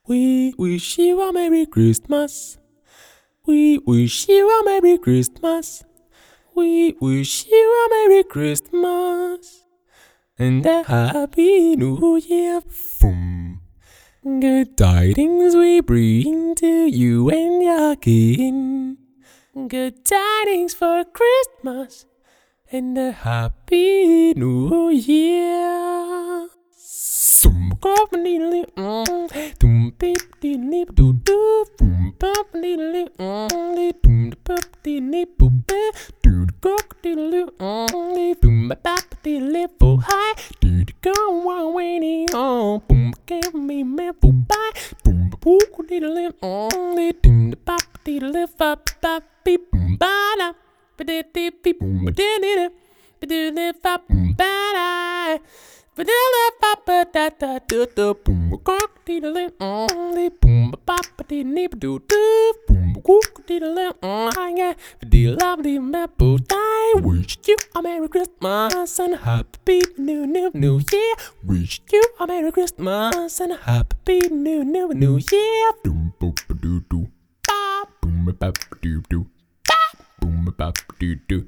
We wish you a Merry Christmas. We wish you a Merry Christmas. We wish you a Merry Christmas and a Happy New Year. Boom. Good tidings we bring to you and your kin. Good tidings for Christmas and a Happy New Year. Wish you a Merry Christmas and a Happy New Year. Wish you a Merry Christmas and a Happy New Year. Boom boom doo doo. Boom ba doo doo. Boom ba doo doo.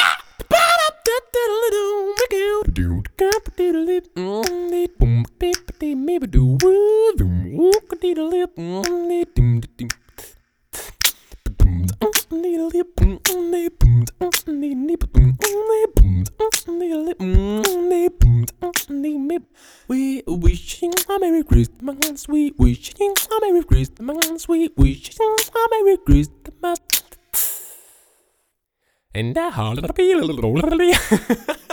We wishing a Merry Christmas. We wishing a Merry Christmas. We wishing a Merry Christmas. And a holiday.